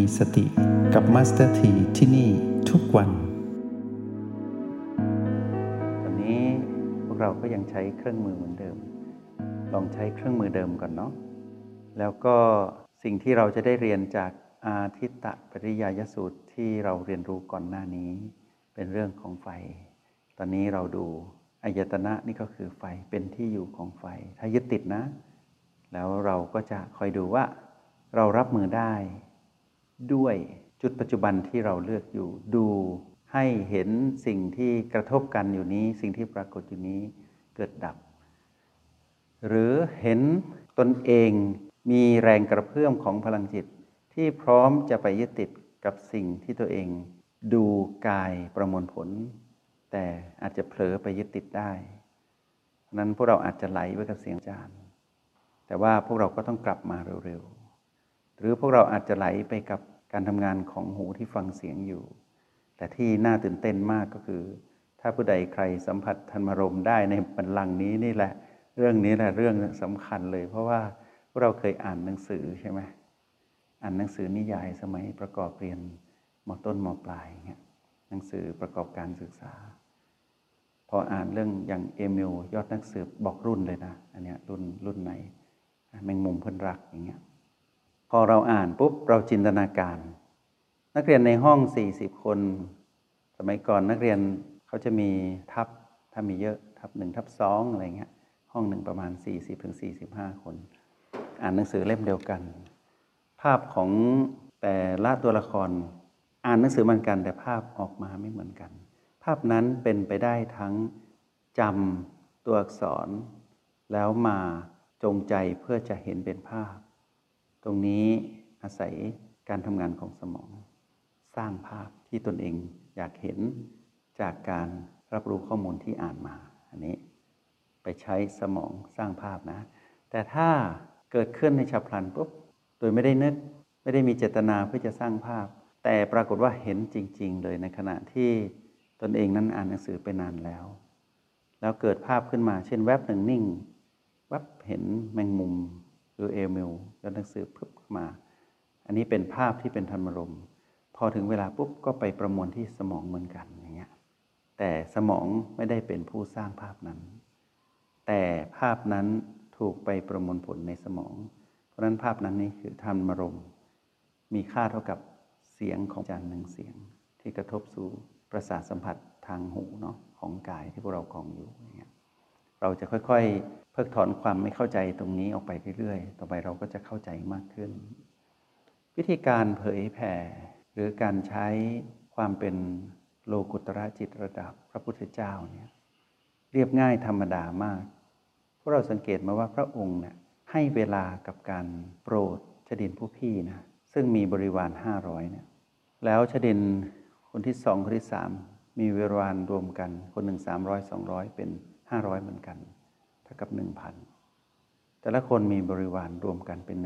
มีสติกับมาสเตอร์ทีที่นี่ทุกวันตอนนี้พวกเราก็ยังใช้เครื่องมือเหมือนเดิมลองใช้เครื่องมือเดิมก่อนเนาะแล้วก็สิ่งที่เราจะได้เรียนจากอาทิตตปริยายสูตรที่เราเรียนรู้ก่อนหน้านี้เป็นเรื่องของไฟตอนนี้เราดูอายตนะนี่ก็คือไฟเป็นที่อยู่ของไฟถ้ายึดติดนะแล้วเราก็จะคอยดูว่าเรารับมือได้ด้วยจุดปัจจุบันที่เราเลือกอยู่ดูให้เห็นสิ่งที่กระทบกันอยู่นี้สิ่งที่ปรากฏอยู่นี้เกิดดับหรือเห็นตนเองมีแรงกระเพื่อมของพลังจิตที่พร้อมจะไปยึดติดกับสิ่งที่ตัวเองดูกายประมวลผลแต่อาจจะเผลอไปยึดติดได้นั้นพวกเราอาจจะไหลไปกับเสียงอาจารย์แต่ว่าพวกเราก็ต้องกลับมาเร็วๆหรือพวกเราอาจจะไหลไปกับการทำงานของหูที่ฟังเสียงอยู่แต่ที่น่าตื่นเต้นมากก็คือถ้าผู้ใดใครสัมผัสธรรมารมณ์ได้ในบัลลังก์นี้นี่แหละเรื่องนี้แหละเรื่องสำคัญเลยเพราะว่าพวกเราเคยอ่านหนังสือใช่ไหมอ่านหนังสือนิยายสมัยประกอบเรียนม.ต้นม.ปลายเงี้ยหนังสือประกอบการศึกษาพออ่านเรื่องอย่างเอมิลยอดนักสืบบอกรุ่นเลยนะอันเนี้ยรุ่นไหนแมงมุมเพิ่นรักอย่างเงี้ยพอเราอ่านปุ๊บเราจินตนาการนักเรียนในห้อง40คนสมัยก่อนนักเรียนเขาจะมีทับถ้ามีเยอะทับ1ทับ2อะไรเงี้ยห้องหนึ่งประมาณ40-45คนอ่านหนังสือเล่มเดียวกันภาพของแต่ละตัวละครอ่านหนังสือเหมือนกันแต่ภาพออกมาไม่เหมือนกันภาพนั้นเป็นไปได้ทั้งจำตัวอักษรแล้วมาจงใจเพื่อจะเห็นเป็นภาพตรงนี้อาศัยการทำงานของสมองสร้างภาพที่ตนเองอยากเห็นจากการรับรู้ข้อมูลที่อ่านมาอันนี้ไปใช้สมองสร้างภาพนะแต่ถ้าเกิดขึ้นในฉับพลันปุ๊บโดยไม่ได้นึกไม่ได้มีเจตนาเพื่อจะสร้างภาพแต่ปรากฏว่าเห็นจริงๆเลยในขณะที่ตนเองนั้นอ่านหนังสือไปนานแล้วเกิดภาพขึ้นมาเช่นแวบหนึ่งนิ่งแวบเห็นแมงมุมหรือเอมิลแล้วหนังสือพึบขึ้นมาอันนี้เป็นภาพที่เป็นธรรมารมณ์พอถึงเวลาปุ๊บก็ไปประมวลที่สมองเหมือนกันอย่างเงี้ยแต่สมองไม่ได้เป็นผู้สร้างภาพนั้นแต่ภาพนั้นถูกไปประมวลผลในสมองเพราะฉะนั้นภาพนั้นนี่คือธรรมารมณ์มีค่าเท่ากับเสียงของอาจารย์หนึ่งเสียงที่กระทบสู่ประสาทสัมผัสทางหูเนาะของกายที่พวกเราครองอยู่อย่างเงี้ยเราจะค่อยๆเพิกถอนความไม่เข้าใจตรงนี้ออกไปเรื่อยๆต่อไปเราก็จะเข้าใจมากขึ้นวิธีการเผยแผ่หรือการใช้ความเป็นโลกุตระจิตระดับพระพุทธเจ้าเนี่ยเรียบง่ายธรรมดามากพวกเราสังเกตมาว่าพระองค์เนี่ยให้เวลากับการโปรดชดินผู้พี่นะซึ่งมีบริวาร500เนี่ยแล้วชดินคนที่2คนที่3มีบริวารรวมกันคนหนึ่ง300-200เป็น500เหมือนกันเท่ากับ 1,000 แต่ละคนมีบริวารรวมกันเป็น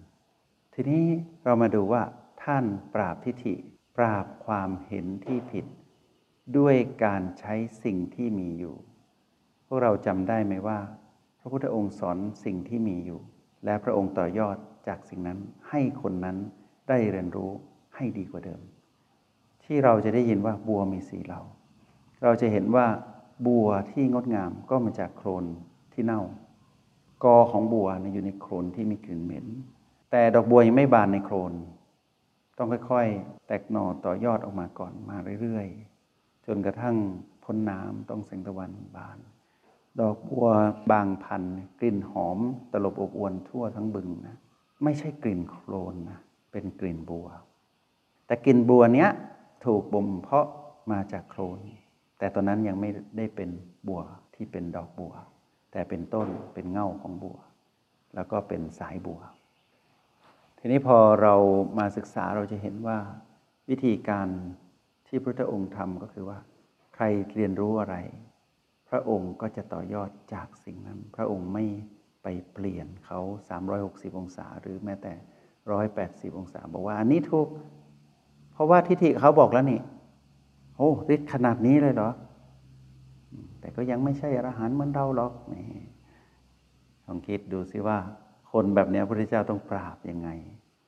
1,000 ทีนี้เรามาดูว่าท่านปราบทิฏฐิปราบความเห็นที่ผิดด้วยการใช้สิ่งที่มีอยู่พวกเราจำได้ไหมว่าพระพุทธองค์สอนสิ่งที่มีอยู่และพระองค์ต่อยอดจากสิ่งนั้นให้คนนั้นได้เรียนรู้ให้ดีกว่าเดิมที่เราจะได้ยินว่าบัวมีสีเหล่าเราจะเห็นว่าบัวที่งดงามก็มาจากโคลนที่เน่ากอของบัวอยู่ในโคลนที่มีกลิ่นเหม็นแต่ดอกบัวยังไม่บานในโคลนต้องค่อยๆแตกหน่อต่อยอดออกมาก่อนมาเรื่อยๆจนกระทั่งพ้นน้ำต้องแสงตะวันบานดอกบัวบางพันกลิ่นหอมตลบอบอวนทั่วทั้งบึงนะไม่ใช่กลิ่นโคลนนะเป็นกลิ่นบัวแต่กลิ่นบัวเนี้ยถูกบ่มเพาะมาจากโคลนแต่ตอนนั้นยังไม่ได้เป็นบัวที่เป็นดอกบัวแต่เป็นต้นเป็นเง่าของบัวแล้วก็เป็นสายบัวทีนี้พอเรามาศึกษาเราจะเห็นว่าวิธีการที่พระพุทธองค์ทำก็คือว่าใครเรียนรู้อะไรพระองค์ก็จะต่อยอดจากสิ่งนั้นพระองค์ไม่ไปเปลี่ยนเขา360องศาหรือแม้แต่180องศาบอกว่าอันนี้ถูกเพราะว่าทิฏฐิเขาบอกแล้วนี่โอ้ฤทธิ์ขนาดนี้เลยเหรอแต่ก็ยังไม่ใช่อรหันต์เหมือนเราหรอกนี่ลองคิดดูสิว่าคนแบบนี้พระพุทธเจ้าต้องปราบยังไง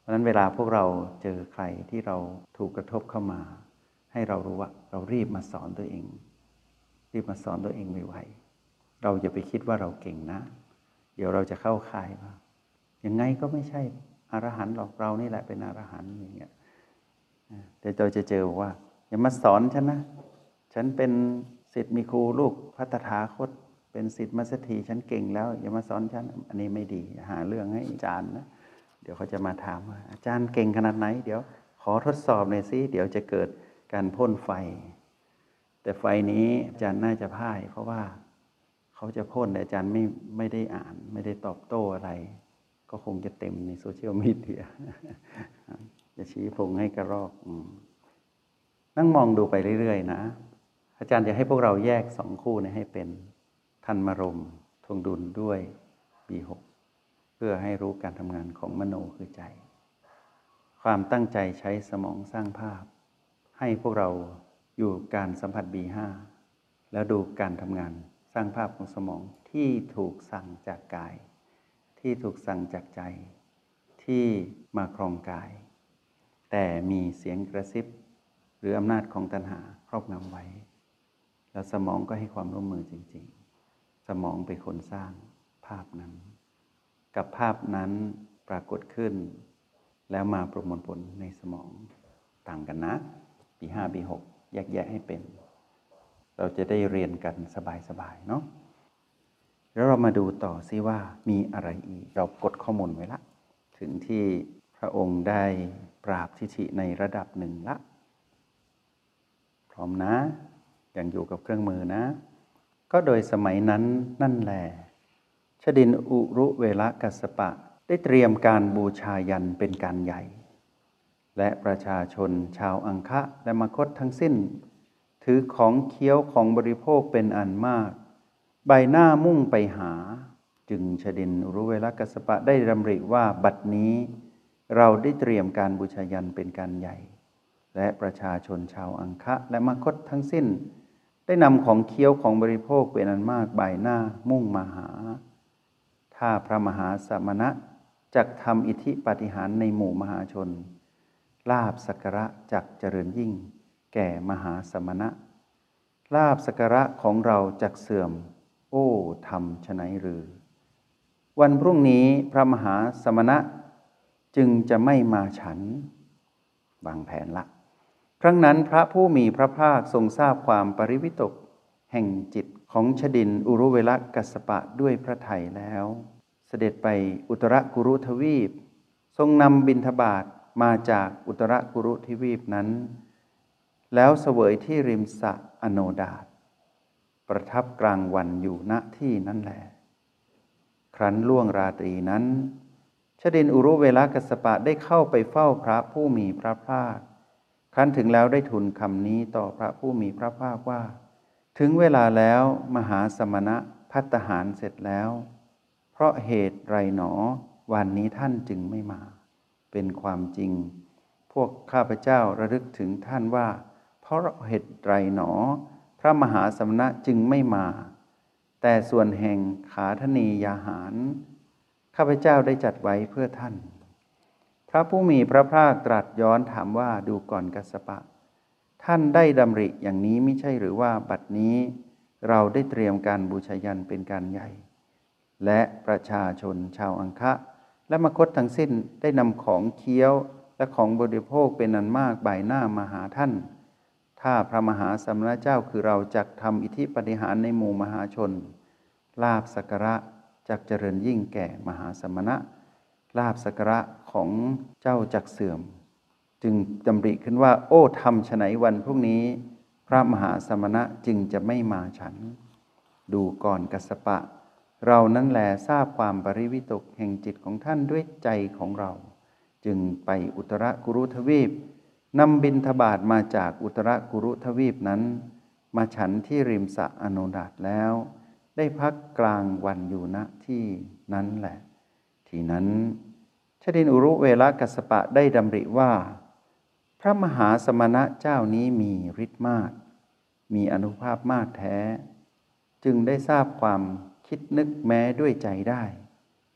เพราะฉะนั้นเวลาพวกเราเจอใครที่เราถูกกระทบเข้ามาให้เรารู้ว่าเรารีบมาสอนตัวเองรีบมาสอนตัวเองไวๆเราอย่าไปคิดว่าเราเก่งนะเดี๋ยวเราจะเข้าข่ายว่ายังไงก็ไม่ใช่อรหันต์หรอกเรานี่แหละเป็นอรหันต์อย่างเงี้ยแต่เราจะเจอว่าอย่ามาสอนฉันนะฉันเป็นศิษย์มีครูลูกพระตถาคตเป็นศิษย์มัสถีฉันเก่งแล้วอย่ามาสอนฉันอันนี้ไม่ดีหาเรื่องให้อาจารย์นะเดี๋ยวเขาจะมาถามว่าอาจารย์เก่งขนาดไหนเดี๋ยวขอทดสอบหน่อยสิเดี๋ยวจะเกิดการพ่นไฟแต่ไฟนี้อาจารย์น่าจะพ่ายเพราะว่าเขาจะพ่นแต่อาจารย์ไม่ได้อ่านไม่ได้ตอบโต้อะไรก็คงจะเต็มในโซเชียลมีเดียจะชี้พงให้กระรอกนั่งมองดูไปเรื่อยๆนะอาจารย์จะให้พวกเราแยกสองคู่ให้เป็นทันมารมทวงดุลด้วย B6 เพื่อให้รู้การทำงานของมโนคือใจความตั้งใจใช้สมองสร้างภาพให้พวกเราอยู่การสัมผัส B5 แล้วดูการทำงานสร้างภาพของสมองที่ถูกสั่งจากกายที่ถูกสั่งจากใจที่มาครองกายแต่มีเสียงกระซิบหรืออำนาจของตัณหาครอบงำไว้แล้วสมองก็ให้ความร่วมมือจริงๆสมองเป็นคนสร้างภาพนั้นกับภาพนั้นปรากฏขึ้นแล้วมาประมวลผลในสมองต่างกันนะ B5 B6 แยกแยะให้เป็นเราจะได้เรียนกันสบายๆเนาะแล้วเรามาดูต่อซิว่ามีอะไรอีกเรากดข้อมูลไว้ละถึงที่พระองค์ได้ปราบทิฏฐิในระดับหนึ่งละพร้อมนะยังอยู่กับเครื่องมือนะก็โดยสมัยนั้นนั่นแหละชดินอุรุเวลกัสสปะได้เตรียมการบูชายันเป็นการใหญ่และประชาชนชาวอังคะและมคธทั้งสิ้นถือของเคี้ยวของบริโภคเป็นอันมากใบหน้ามุ่งไปหาจึงชดินอุรุเวลกัสสปะได้ดำริว่าบัดนี้เราได้เตรียมการบูชายันเป็นการใหญ่และประชาชนชาวอังคะและมคธทั้งสิ้นได้นำของเคี้ยวของบริโภคเป็นอันมากใบหน้ามุ่งมาหาถ้าพระมหาสมณะจักทำอิทธิปาฏิหาริย์ในหมู่มหาชนลาภสักการะจักเจริญยิ่งแก่มหาสมณะลาภสักการะของเราจักเสื่อมโอ้ทำไฉนหรือวันพรุ่งนี้พระมหาสมณะจึงจะไม่มาฉันวางแผนละครั้งนั้นพระผู้มีพระภาคทรงทราบความปริวิตกแห่งจิตของชดินอุรุเวลกัสสปะด้วยพระทัยแล้วเสด็จไปอุตรกุรุทวีปทรงนำบิณฑบาตมาจากอุตรกุรุทวีปนั้นแล้วเสวยที่ริมสระอโนดาตประทับกลางวันอยู่ณที่นั่นแหละครั้นล่วงราตรีนั้นชดินอุรุเวลกัสสปะได้เข้าไปเฝ้าพระผู้มีพระภาคครั้นถึงแล้วได้ทูลคำนี้ต่อพระผู้มีพระภาคว่าถึงเวลาแล้วมหาสมณะภัตตาหารเสร็จแล้วเพราะเหตุไรหนอวันนี้ท่านจึงไม่มาเป็นความจริงพวกข้าพเจ้าระลึกถึงท่านว่าเพราะเหตุไรหนอพระมหาสมณะจึงไม่มาแต่ส่วนแห่งขาธนียาหารข้าพเจ้าได้จัดไว้เพื่อท่านพระผู้มีพระภาคตรัสย้อนถามว่าดูก่อนกัสสปะท่านได้ดำริอย่างนี้ไม่ใช่หรือว่าบัดนี้เราได้เตรียมการบูชายันเป็นการใหญ่และประชาชนชาวอังคะและมคธทั้งสิ้นได้นำของเคี้ยวและของบริโภคเป็นอันมากบ่ายหน้ามาหาท่านถ้าพระมหาสมณเจ้าคือเราจักทำอิทธิปาฏิหาริย์ในหมู่มหาชนลาภสักการะจักเจริญยิ่งแก่มหาสมณะลาภสักการะของเจ้าจักเสื่อมจึงดำริขึ้นว่าโอ้ทำไฉนวันพรุ่งนี้พระมหาสมณะจึงจะไม่มาฉันดูก่อนกัสสปะเรานั้นแลทราบความปริวิตกแห่งจิตของท่านด้วยใจของเราจึงไปอุตรกุรุทวีปนำบิณฑบาตมาจากอุตรกุรุทวีปนั้นมาฉันที่ริมสระอโนดาตแล้วได้พักกลางวันอยู่ณที่นั้นแหละที่นั้นชดินอุรุเวลกัสสปะได้ดำริว่าพระมหาสมณะเจ้านี้มีฤทธิ์มากมีอานุภาพมากแท้จึงได้ทราบความคิดนึกแม้ด้วยใจได้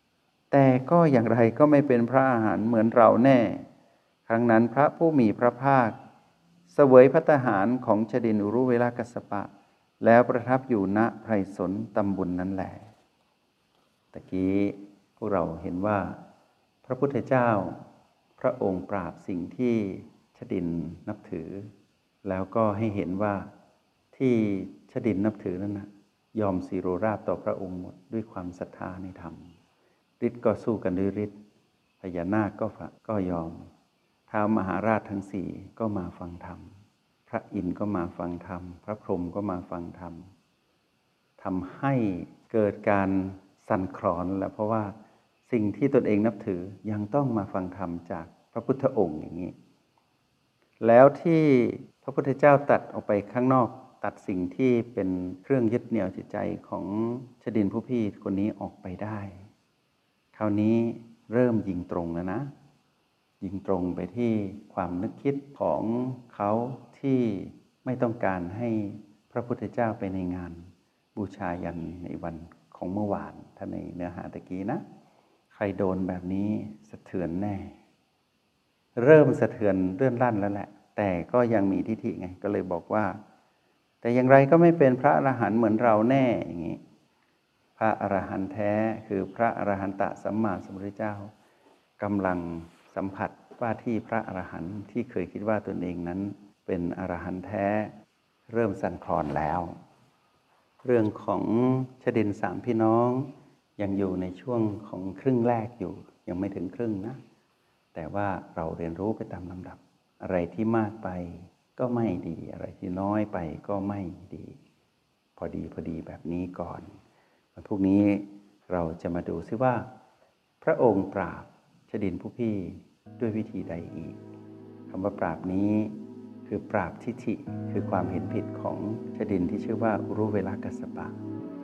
แต่ก็อย่างไรก็ไม่เป็นพระอรหันต์เหมือนเราแน่ ครั้งนั้นพระผู้มีพระภาคเสวยภัตตาหารของชดินอุรุเวลกัสสปะแล้วประทับอยู่ณไพรสนตำบลนั้นแหละตะกี้พวกเราเห็นว่าพระพุทธเจ้าพระองค์ปราบสิ่งที่ชดินนับถือแล้วก็ให้เห็นว่าที่ชดินนับถือนั้นนะยอมสีโรราบต่อพระองค์หมดด้วยความศรัทธาในธรรมฤทธิ์ก็สู้กันด้วยฤทธิ์พญานาคก็ยอมท้าวมหาราชทั้งสี่ก็มาฟังธรรมพระอินทร์ก็มาฟังธรรมพระพรหมก็มาฟังธรรมทำให้เกิดการสั่นคลอนและเพราะว่าสิ่งที่ตนเองนับถือยังต้องมาฟังธรรมจากพระพุทธองค์อย่างนี้แล้วที่พระพุทธเจ้าตัดออกไปข้างนอกตัดสิ่งที่เป็นเครื่องยึดเหนี่ยวจิตใจของชดินผู้พี่คนนี้ออกไปได้คราวนี้เริ่มยิงตรงแล้วนะยิงตรงไปที่ความนึกคิดของเขาที่ไม่ต้องการให้พระพุทธเจ้าไปในงานบูชายันในวันของเมื่อวานท่านในเนื้อหาตะกี้นะใครโดนแบบนี้สะเทือนแน่เริ่มสะเทือนเลื่อนลั่นแล้วแหละแต่ก็ยังมีทิฏฐิไงก็เลยบอกว่าแต่อย่างไรก็ไม่เป็นพระอรหันต์เหมือนเราแน่อย่างนี้พระอรหันต์แท้คือพระอรหันตสัมมาสัมพุทธเจ้ากำลังสัมผัสว่าที่พระอรหันต์ที่เคยคิดว่าตนเองนั้นเป็นอรหันต์แท้เริ่มสั่นคลอนแล้วเรื่องของชดินสามพี่น้องยังอยู่ในช่วงของครึ่งแรกอยู่ยังไม่ถึงครึ่งนะแต่ว่าเราเรียนรู้ไปตามลำดับอะไรที่มากไปก็ไม่ดีอะไรที่น้อยไปก็ไม่ดีพอดีแบบนี้ก่อนวันพรุ่งนี้เราจะมาดูซิว่าพระองค์ปราบชดินผู้พี่ด้วยวิธีใดอีกคำว่าปราบนี้คือปราบทิฏฐิคือความเห็นผิดของชดินที่ชื่อว่าอุรุเวลกัสสปะ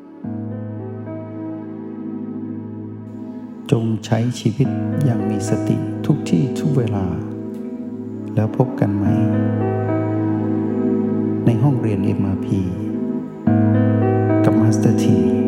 จงใช้ชีวิตอย่างมีสติทุกที่ทุกเวลาแล้วพบกันไหมในห้องเรียน MRP กับมาสเตอร์ที